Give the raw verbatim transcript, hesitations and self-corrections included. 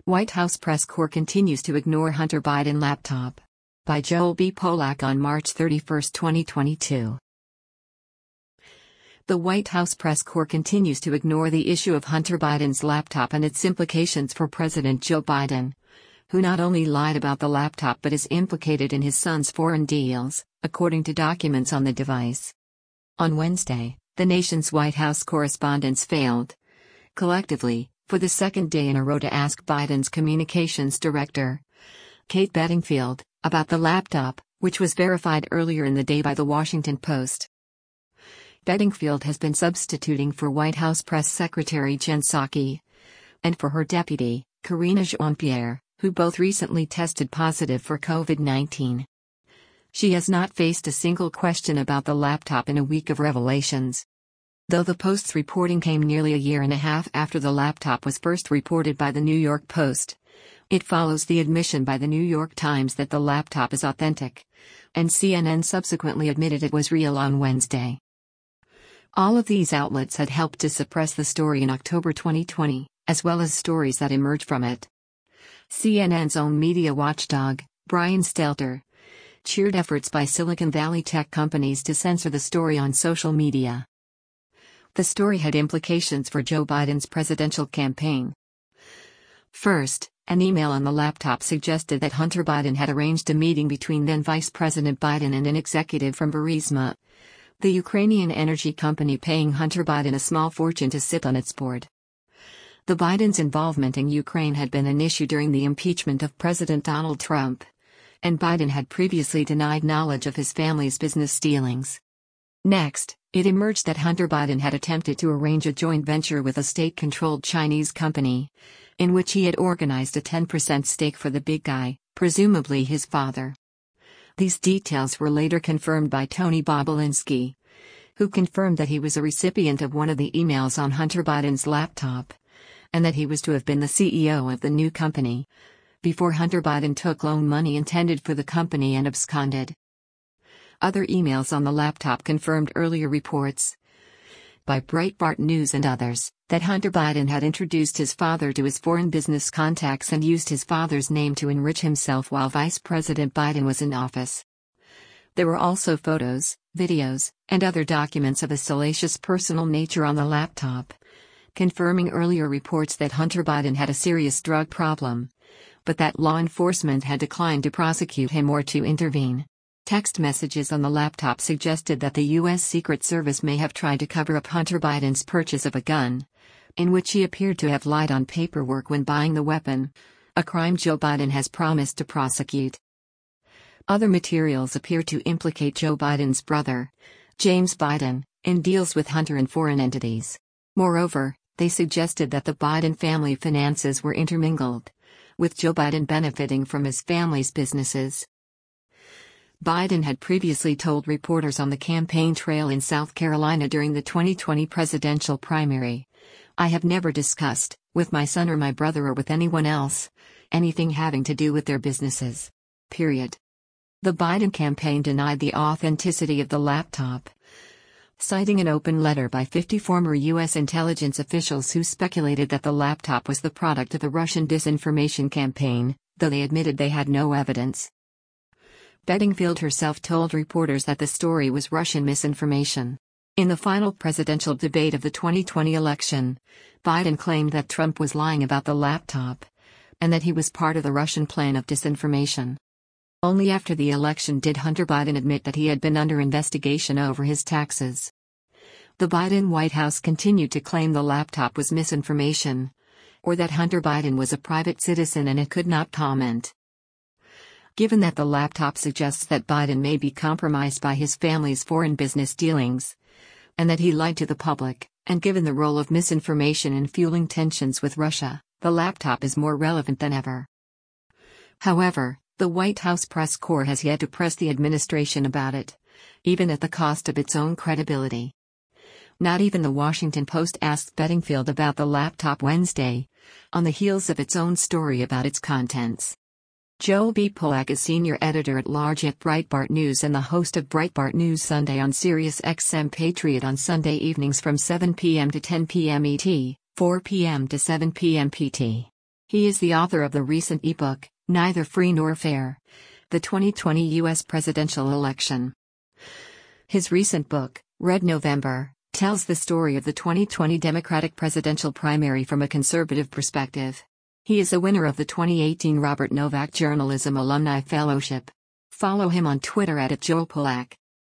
White House press corps continues to ignore Hunter Biden laptop. By Joel B. Polak on March thirty-first, twenty twenty-two. The White House press corps continues to ignore the issue of Hunter Biden's laptop and its implications for President Joe Biden, who not only lied about the laptop but is implicated in his son's foreign deals, according to documents on the device. On Wednesday, the nation's White House correspondents failed, collectively, for the second day in a row to ask Biden's communications director, Kate Bedingfield, about the laptop, which was verified earlier in the day by The Washington Post. Bedingfield has been substituting for White House Press Secretary Jen Psaki, and for her deputy, Karine Jean-Pierre, who both recently tested positive for COVID nineteen. She has not faced a single question about the laptop in a week of revelations. Though the Post's reporting came nearly a year and a half after the laptop was first reported by the New York Post, it follows the admission by the New York Times that the laptop is authentic, and C N N subsequently admitted it was real on Wednesday. All of these outlets had helped to suppress the story in October twenty twenty, as well as stories that emerged from it. C N N's own media watchdog, Brian Stelter, cheered efforts by Silicon Valley tech companies to censor the story on social media. The story had implications for Joe Biden's presidential campaign. First, an email on the laptop suggested that Hunter Biden had arranged a meeting between then Vice President Biden and an executive from Burisma, the Ukrainian energy company paying Hunter Biden a small fortune to sit on its board. The Biden's involvement in Ukraine had been an issue during the impeachment of President Donald Trump, and Biden had previously denied knowledge of his family's business dealings. Next, it emerged that Hunter Biden had attempted to arrange a joint venture with a state-controlled Chinese company, in which he had organized a ten percent stake for the big guy, presumably his father. These details were later confirmed by Tony Bobulinski, who confirmed that he was a recipient of one of the emails on Hunter Biden's laptop, and that he was to have been the C E O of the new company, before Hunter Biden took loan money intended for the company and absconded. Other emails on the laptop confirmed earlier reports, by Breitbart News and others, that Hunter Biden had introduced his father to his foreign business contacts and used his father's name to enrich himself while Vice President Biden was in office. There were also photos, videos, and other documents of a salacious personal nature on the laptop, confirming earlier reports that Hunter Biden had a serious drug problem, but that law enforcement had declined to prosecute him or to intervene. Text messages on the laptop suggested that the U S Secret Service may have tried to cover up Hunter Biden's purchase of a gun, in which he appeared to have lied on paperwork when buying the weapon, a crime Joe Biden has promised to prosecute. Other materials appear to implicate Joe Biden's brother, James Biden, in deals with Hunter and foreign entities. Moreover, they suggested that the Biden family finances were intermingled, with Joe Biden benefiting from his family's businesses. Biden had previously told reporters on the campaign trail in South Carolina during the twenty twenty presidential primary, "I have never discussed, with my son or my brother or with anyone else, anything having to do with their businesses. Period." The Biden campaign denied the authenticity of the laptop, citing an open letter by fifty former U S intelligence officials who speculated that the laptop was the product of a Russian disinformation campaign, though they admitted they had no evidence. Bedingfield herself told reporters that the story was Russian misinformation. In the final presidential debate of the twenty twenty election, Biden claimed that Trump was lying about the laptop, and that he was part of the Russian plan of disinformation. Only after the election did Hunter Biden admit that he had been under investigation over his taxes. The Biden White House continued to claim the laptop was misinformation, or that Hunter Biden was a private citizen and it could not comment. Given that the laptop suggests that Biden may be compromised by his family's foreign business dealings, and that he lied to the public, and given the role of misinformation in fueling tensions with Russia, the laptop is more relevant than ever. However, the White House press corps has yet to press the administration about it, even at the cost of its own credibility. Not even The Washington Post asked Bedingfield about the laptop Wednesday, on the heels of its own story about its contents. Joel B. Polak is senior editor-at-large at Breitbart News and the host of Breitbart News Sunday on Sirius X M Patriot on Sunday evenings from seven p m to ten p m E T, four p m to seven p m P T. He is the author of the recent ebook, Neither Free Nor Fair: The twenty twenty U S Presidential Election. His recent book, Red November, tells the story of the twenty twenty Democratic presidential primary from a conservative perspective. He is a winner of the twenty eighteen Robert Novak Journalism Alumni Fellowship. Follow him on Twitter at, at Joel Pollack.